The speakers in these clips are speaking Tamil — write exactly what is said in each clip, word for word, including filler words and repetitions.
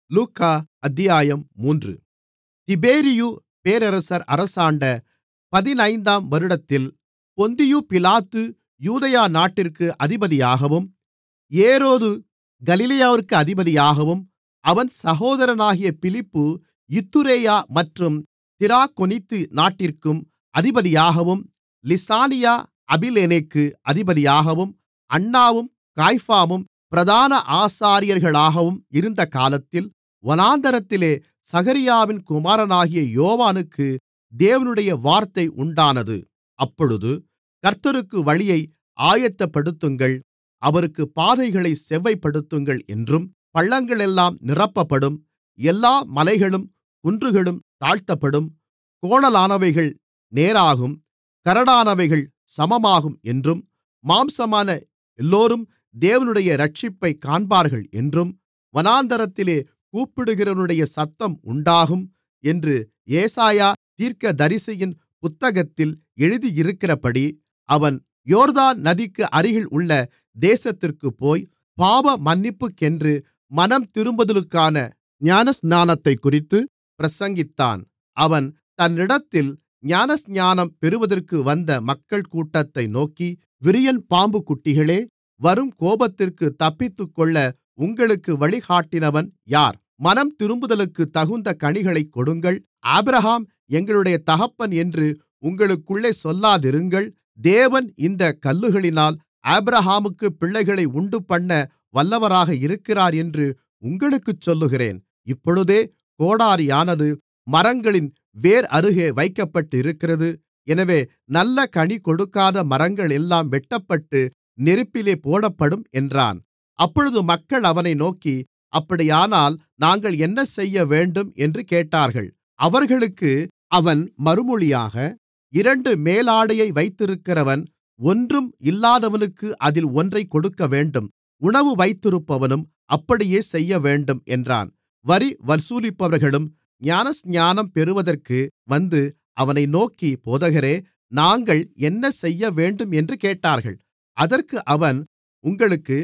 லூக்கா அத்தியாயம் மூன்று. திபேரியு பேரரசர் அரசாண்ட பதினைந்தாம் வருடத்தில் பொந்தியு பிலாத்து யூதேயா நாட்டிற்கு அதிபதியாகவும் ஏரோது கலிலேயாவிற்கு அதிபதியாகவும் அவன் சகோதரனாகிய பிலிப்பு இத்துரேயா மற்றும் திராக்கொனித்து நாட்டிற்கும் அதிபதியாகவும் லிசானியா அபிலேனைக்கு அதிபதியாகவும் அன்னாவும் காய்பாவும் பிரதான ஆசாரியர்களாகவும் இருந்த காலத்தில் வனாந்திரத்திலே சகரியாவின் குமாரனாகிய யோவானுக்கு தேவனுடைய வார்த்தை உண்டானது. அப்பொழுது கர்த்தருக்கு வழியை ஆயத்தப்படுத்துங்கள், அவருக்குப் பாதைகளைச் செவ்வைப்படுத்துங்கள் என்றும், பள்ளங்களெல்லாம் நிரப்பப்படும், எல்லா மலைகளும் குன்றுகளும் தாழ்த்தப்படும், கோணலானவைகள் நேராகும், கரடானவைகள் சமமாகும் என்றும், மாம்சமான எல்லோரும் தேவனுடைய இரட்சிப்பைக் காண்பார்கள் என்றும், வனாந்திரத்திலே கூப்பிடுகிறவனுடைய சத்தம் உண்டாகும் என்று ஏசாயா தீர்க்கதரிசியின் புத்தகத்தில் எழுதியிருக்கிறபடி அவன் யோர்தான் நதிக்கு அருகில் உள்ள தேசத்திற்குப் போய் பாவமன்னிப்புக்கென்று மனந்திரும்புதலுக்கான ஞானஸ்நானத்தைக்குறித்து பிரசங்கித்தான். அவன் தன்னிடத்தில் ஞானஸ்நானம் பெறுவதற்கு வந்த மக்கள் கூட்டத்தை நோக்கி, விரியன் பாம்புக்குட்டிகளே, வரும் கோபத்திற்குத் தப்பித்துக்கொள்ள உங்களுக்கு வழிகாட்டினவன் யார்? மனந்திரும்புதலுக்குத் தகுந்த கனிகளைக் கொடுங்கள். ஆபிரகாம் எங்களுடைய தகப்பன் என்று உங்களுக்குள்ளே சொல்லாதிருங்கள். தேவன் இந்தக் கல்லுகளினால் ஆபிரகாமுக்குப் பிள்ளைகளை உண்டுபண்ண வல்லவராக இருக்கிறார் என்று உங்களுக்குச் சொல்லுகிறேன். இப்பொழுதே கோடரியானது மரங்களின் வேர் அருகே வைக்கப்பட்டிருக்கிறது. எனவே நல்ல கனி கொடுக்காத மரங்கள் எல்லாம் வெட்டப்பட்டு நெருப்பிலே போடப்படும் என்றான். அப்பொழுது மக்கள் அவனை நோக்கி, அப்படியானால் நாங்கள் என்ன செய்யவேண்டும் என்று கேட்டார்கள். அவர்களுக்கு அவன் மறுமொழியாக, இரண்டு மேலாடையை வைத்திருக்கிறவன் ஒன்றும் இல்லாதவனுக்கு அதில் ஒன்றைக் கொடுக்கவேண்டும், உணவு வைத்திருப்பவனும் அப்படியே செய்யவேண்டும் என்றான். வரி வசூலிப்பவர்களும் ஞானஸ்நானம் பெறுவதற்கு வந்து அவனை நோக்கி, போதகரே, நாங்கள் என்ன செய்யவேண்டும் என்று கேட்டார்கள். அதற்கு அவன், உங்களுக்கு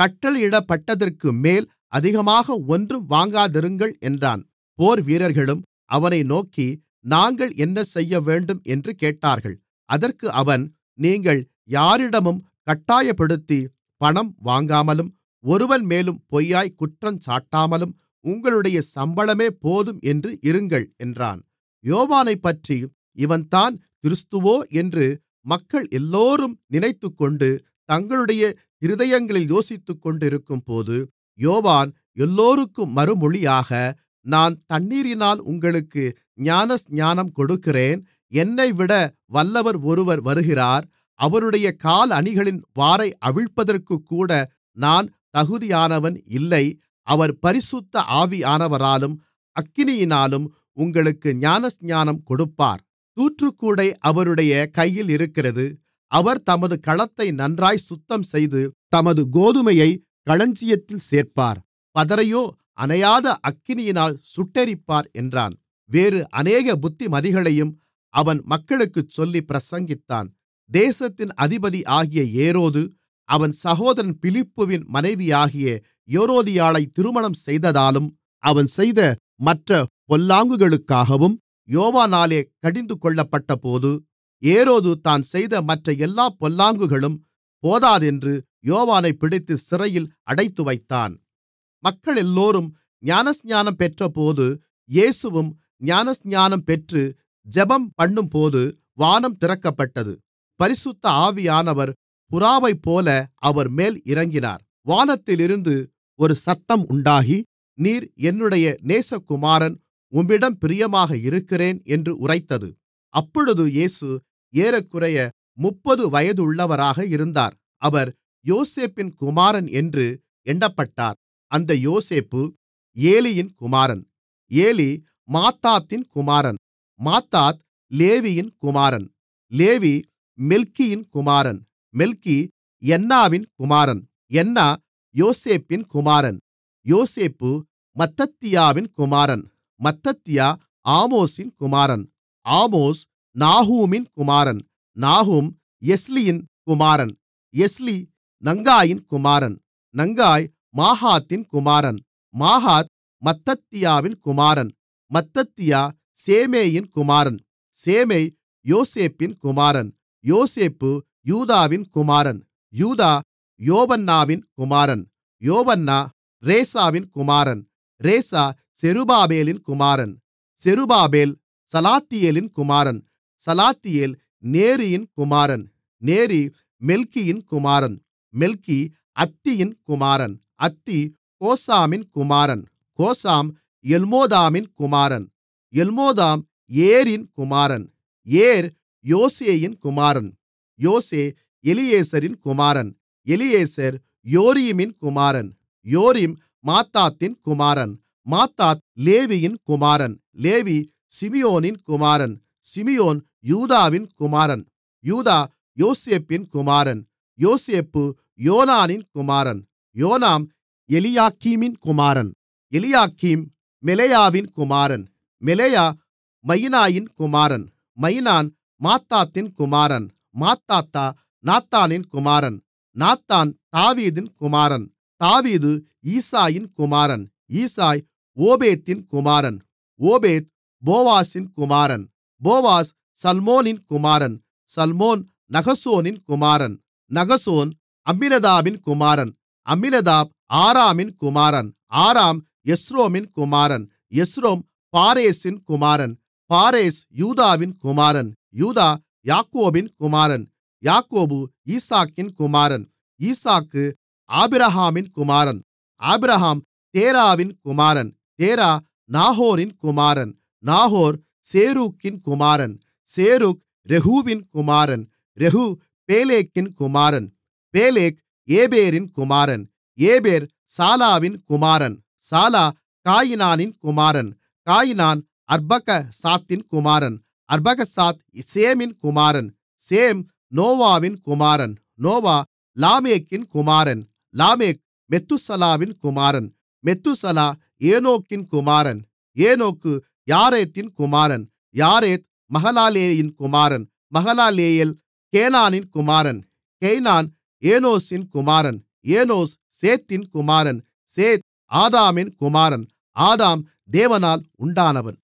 கட்டளையிடப்பட்டதற்குமேல் அதிகமாக ஒன்றும் வாங்காதிருங்கள் என்றான். போர்வீரர்களும் அவனை நோக்கி, நாங்கள் என்ன செய்யவேண்டும் என்று கேட்டார்கள். அதற்கு அவன், நீங்கள் யாரிடமும் கட்டாயப்படுத்தி பணம் வாங்காமலும் ஒருவன் மேலும் பொய்யாய்க் குற்றஞ்சாட்டாமலும் உங்களுடைய சம்பளமே போதும் என்று இருங்கள் என்றான். யோவானைப்பற்றி, இவன்தான் கிறிஸ்துவோ என்று மக்கள் எல்லோரும் நினைத்துக்கொண்டு தங்களுடைய இருதயங்களில் யோசித்துக்கொண்டிருக்கும்போது, யோவான் எல்லோருக்கும் மறுமொழியாக, நான் தண்ணீரினால் உங்களுக்கு ஞானஸ்நானம் கொடுக்கிறேன். என்னைவிட வல்லவர் ஒருவர் வருகிறார். அவருடைய காலணிகளின் வாரை அவிழ்ப்பதற்குக்கூட நான் தகுதியானவன் இல்லை. அவர் பரிசுத்த ஆவியானவராலும் அக்கினியினாலும் உங்களுக்கு ஞானஸ்நானம் கொடுப்பார். தூற்றுக்கூடை அவருடைய கையில் இருக்கிறது. அவர் தமது களத்தை நன்றாய் சுத்தம்செய்து தமது கோதுமையை களஞ்சியத்தில் சேர்ப்பார். பதரையோ அணையாத அக்கினியினால் சுட்டெரிப்பார் என்றான். வேறு அநேக புத்திமதிகளையும் அவன் மக்களுக்குச் சொல்லிப் பிரசங்கித்தான். தேசத்தின் அதிபதியாகிய ஏரோது அவன் சகோதரன் பிலிப்புவின் மனைவியாகிய ஏரோதியாளை திருமணம் செய்ததாலும் அவன் செய்த மற்ற பொல்லாங்குகளுக்காகவும் யோவானாலே கடிந்துகொள்ளப்பட்டபோது, ஏரோது தான் செய்த மற்ற எல்லா பொல்லாங்குகளும் போதாதென்று யோவானைப் பிடித்து சிறையில் அடைத்துவைத்தான். மக்களெல்லோரும் ஞானஸ்நானம் பெற்றபோது, இயேசுவும் ஞானஸ்நானம் பெற்று ஜெபம்பண்ணும்போது வானம் திறக்கப்பட்டது. பரிசுத்த ஆவியானவர் புறாவைப்போல அவர்மேல் இறங்கினார். வானத்திலிருந்து ஒரு சத்தம் உண்டாகி, நீர் என்னுடைய நேசகுமாரன், உம்மிடம் பிரியமாக இருக்கிறேன் என்று உரைத்தது. அப்பொழுது இயேசு ஏறக்குறைய முப்பது வயதுள்ளவராக இருந்தார். அவர் யோசேப்பின் குமாரன் என்று எண்ணப்பட்டார். அந்த யோசேப்பு ஏலியின் குமாரன், ஏலி மாத்தாத்தின் குமாரன், மாத்தாத் லேவியின் குமாரன், லேவி மெல்கியின் குமாரன், மெல்கி யன்னாவின் குமாரன், யன்னா யோசேப்பின் குமாரன், யோசேப்பு மத்தத்தியாவின் குமாரன், மத்தத்தியா ஆமோசின் குமாரன், ஆமோஸ் நாகூமின் குமாரன், நாகூம் எஸ்லியின் குமாரன், எஸ்லி நங்காயின் குமாரன், நங்காய் மாகாத்தின் குமாரன், மாகாத் மத்தத்தியாவின் குமாரன். மத்தத்தியா சேமேயின் குமாரன். சேமேய் யோசேப்பின் குமாரன். யோசேப்பு யூதாவின் குமாரன். யூதா யோவன்னாவின் குமாரன். யோவன்னா ரேசாவின் குமாரன். ரேசா செருபாபேலின் குமாரன். செருபாபேல் சலாத்தியேலின் குமாரன். சலாத்தியேல் நேரியின் குமாரன். நேரி மெல்கியின் குமாரன். மெல்கி அத்தியின் குமாரன். அத்தி கோசாமின் குமாரன். கோசாம் எல்மோதாமின் குமாரன். எல்மோதாம் ஏரின் குமாரன். ஏர் யோசேயின் குமாரன். யோசே எலியேசரின் குமாரன். எலியேசர் யோரீமின் குமாரன். யோரீம் மாத்தாத்தின் குமாரன். மாத்தாத் லேவியின் குமாரன். லேவி சிமியோனின் குமாரன். சிமியோன் யூதாவின் குமாரன். யூதா யோசேப்பின் குமாரன். யோசேப்பு யோனானின் குமாரன். யோனாம் எலியாக்கீமின் குமாரன். எலியாக்கீம் மெலேயாவின் குமாரன். மெலேயா மயினாயின் குமாரன். மயினான் மாத்தாத்தின் குமாரன். மாத்தாத்தா நாத்தானின் குமாரன். நாத்தான் தாவீதின் குமாரன். தாவீது ஈசாயின் குமாரன். ஈசாய் ஓபேத்தின் குமாரன். ஓபேத் போவாசின் குமாரன். போவாஸ் சல்மோனின் குமாரன். சல்மோன் நகசோனின் குமாரன். நகசோன் அம்மினதாபின் குமாரன். அம்மினதாப் ஆராமின் குமாரன். ஆராம் எஸ்ரோமின் குமாரன். எஸ்ரோம் பாரேசின் குமாரன். பாரேஸ் யூதாவின் குமாரன். யூதா யாக்கோபின் குமாரன். யாக்கோபு ஈசாக்கின் குமாரன். ஈசாக்கு ஆபிரகாமின் குமாரன். ஆபிரகாம் தேராவின் குமாரன். தேரா நாகோரின் குமாரன். நாகோர் சேரூக்கின் குமாரன். சேரூக் ரெகூவின் குமாரன். ரெகூ பேலேக்கின் குமாரன். பேலேக் ஏபேரின் குமாரன். ஏபேர் சாலாவின் குமாரன். சாலா காயினானின் குமாரன். காயினான் அர்பகசாத்தின் குமாரன். அர்பகசாத் சேமின் குமாரன். சேம் நோவாவின் குமாரன். நோவா லாமேக்கின் குமாரன். லாமேக் மெத்துசலாவின் குமாரன். மெத்துசலா ஏனோக்கின் குமாரன். ஏனோக்கு யாரேத்தின் குமாரன். யாரேத் மகலாலேயின் குமாரன். மகலாலேயேல் கேனானின் குமாரன். கேனான் ஏனோசின் குமாரன். ஏனோஸ் சேத்தின் குமாரன். சேத் ஆதாமின் குமாரன். ஆதாம் தேவனால் உண்டானவன்.